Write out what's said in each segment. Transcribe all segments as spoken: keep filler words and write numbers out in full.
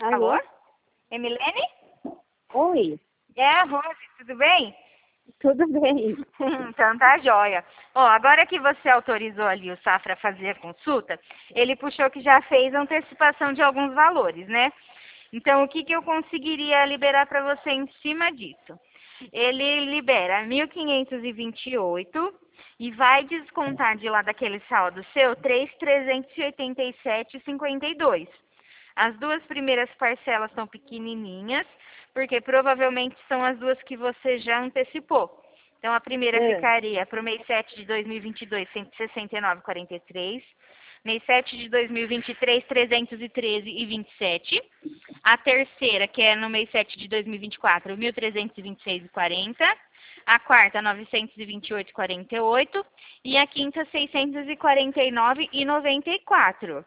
Alô? Alô? Emilene? Oi, É a Rose, tudo bem? tudo bem? Então tá jóia. Ó, agora que você autorizou ali o Safra a fazer a consulta, ele puxou que já fez a antecipação de alguns valores, né? Então, o que, que eu conseguiria liberar para você em cima disso? Ele libera mil quinhentos e vinte e oito e vai descontar de lá daquele saldo seu três mil trezentos e oitenta e sete e cinquenta e dois. As duas primeiras parcelas são pequenininhas, porque provavelmente são as duas que você já antecipou. Então, a primeira É, ficaria para o mês sete de dois mil e vinte e dois, cento e sessenta e nove vírgula quarenta e três. Mês sete de dois mil e vinte e três, trezentos e treze vírgula vinte e sete. A terceira, que é no mês sete de dois mil e vinte e quatro, mil trezentos e vinte e seis vírgula quarenta. A quarta, novecentos e vinte e oito vírgula quarenta e oito. E a quinta, seiscentos e quarenta e nove vírgula noventa e quatro.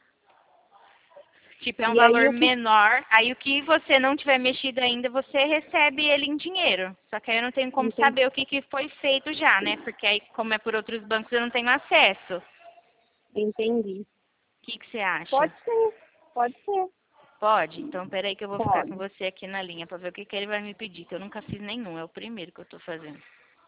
Tipo, é um e aí valor o que... menor. Aí o que você não tiver mexido ainda, você recebe ele em dinheiro. Só que aí eu não tenho como Entendi. saber o que, que foi feito já, né? Porque aí, como é por outros bancos, eu não tenho acesso. O Entendi. que, que você acha? Pode ser, pode ser. Pode? Então, peraí que eu vou ficar com Pode. você aqui na linha pra ver o que, que ele vai me pedir, que eu nunca fiz nenhum. É o primeiro que eu tô fazendo.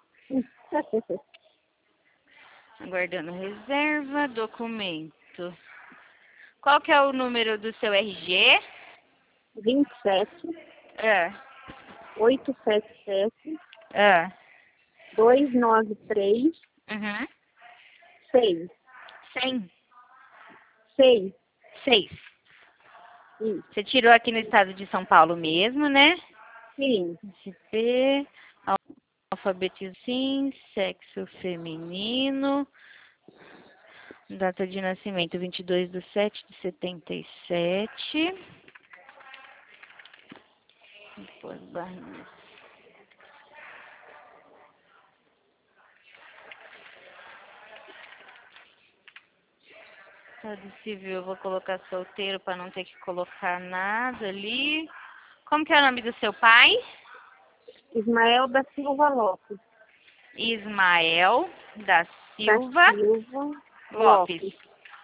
Aguardando reserva, documento. Qual que é o número do seu R G? vinte e sete, É. oitocentos e setenta e sete, É. duzentos e noventa e três, Uhum. seis. Cem. Seis. Seis. Isso. Você tirou aqui no estado de São Paulo mesmo, né? Sim. S P, alfabetismo sim, sexo feminino, data de nascimento vinte e dois de sete de setenta e sete. Depois barrinhas. Estado civil, eu vou colocar solteiro para não ter que colocar nada ali. Como que é o nome do seu pai? Ismael da Silva Lopes. Ismael da Da Silva Silva Lopes. Lopes.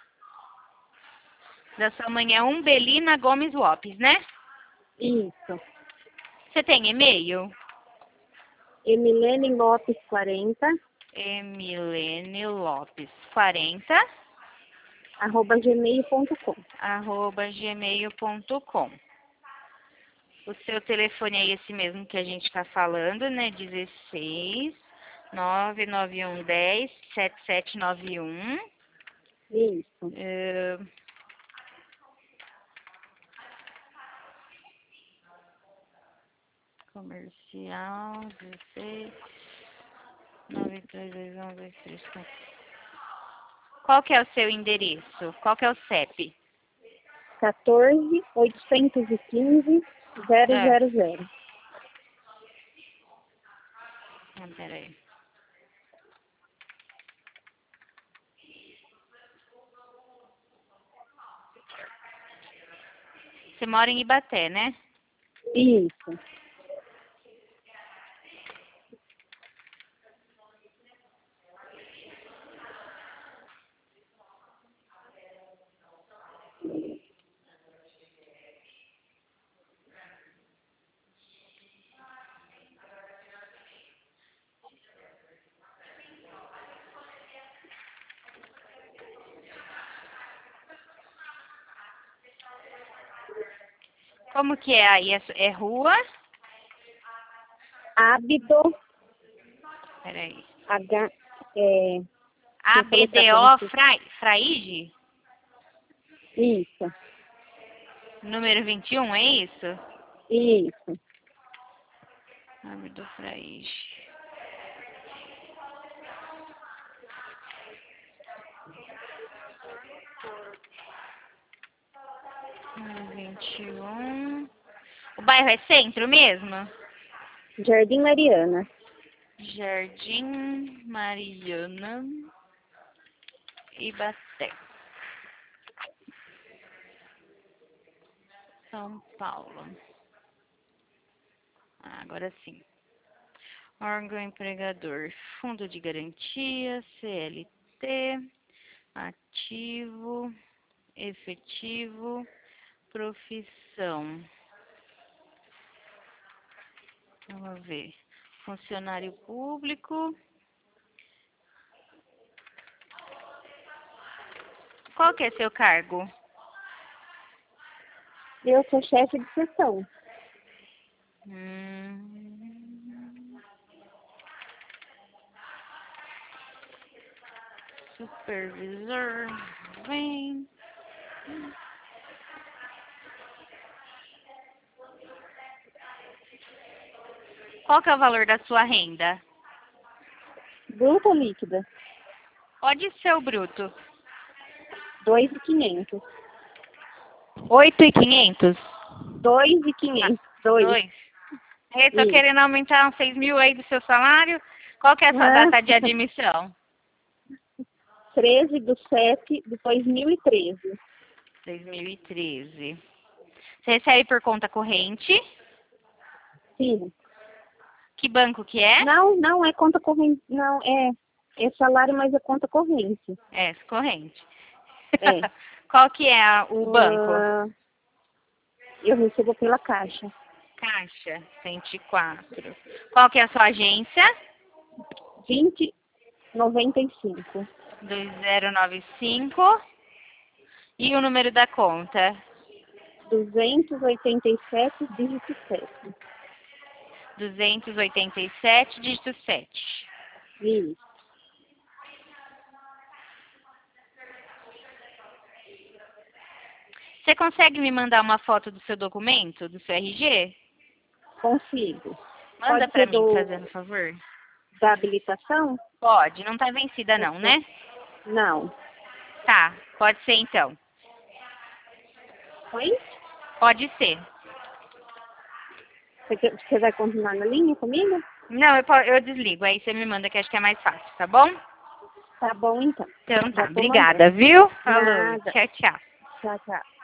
Da sua mãe é Umbelina Gomes Lopes, né? Isso. Você tem e-mail? Emilene Lopes quarenta, Emilene Lopes quarenta, arroba gmail ponto com. arroba gmail ponto com. O seu telefone é esse mesmo que a gente está falando, né? dezesseis, nove nove um dez, sete sete nove um. Isso. É, comercial, dezesseis, nove três dois um dois três quatro. Qual que é o seu endereço? Qual que é o C E P? quatorze, oitocentos e quinze, zero Ah, zero zero. ah, peraí. Você mora em Ibaté, né? Isso. Como que é aí? É, é rua? Hábito, Peraí. H, é, A deixa eu B soletrar D pra O você. Fra, Fraige? Isso, Número vinte e um, é isso? isso. Nome do Fraige. Número vinte e um. O bairro é centro mesmo? Jardim Mariana. Jardim Mariana, Ibaté, São Paulo. Ah, agora sim. Órgão empregador, fundo de garantia, C L T, ativo, efetivo, profissão. Vamos ver. Funcionário público. Qual que é seu cargo? Eu sou chefe de seção. Hum. Supervisor. Vem. Qual que é o valor da sua renda? Bruta ou líquida? Pode ser o bruto. Dois e quinhentos. Oito e quinhentos? Dois e quinhentos. Dois. Dois. Eu tô Isso. querendo aumentar uns seis mil aí do seu salário. Qual que é a sua Ah. data de admissão? treze do sete de dois mil e treze. dois mil e treze. Você recebe por conta corrente? Sim. Que banco que é? Não, não é conta corrente. Não, é, é salário, mas é conta corrente. É, corrente. É. Qual que é a- o banco? Ah, eu recebo pela Caixa. Caixa cento e quatro. Qual que é a sua agência? vinte noventa e cinco. dois zero nove cinco. E o número da conta? duzentos e oitenta e sete, dígito sete. duzentos e oitenta e sete, dígito sete. Isso. Você consegue me mandar uma foto do seu documento, do seu R G? Consigo. Manda Pode pra ser mim, do- fazendo favor. Da habilitação? Pode, não tá vencida não, né? Não. Tá, pode ser então. Oi? Pode ser. Você, quer- você vai continuar na linha comigo? Não, eu, po- eu desligo, aí você me manda que acho que é mais fácil, tá bom? Tá bom, então. Então tá, Já tô obrigada, viu? Falou, Nada. tchau, tchau. Tchau, tchau.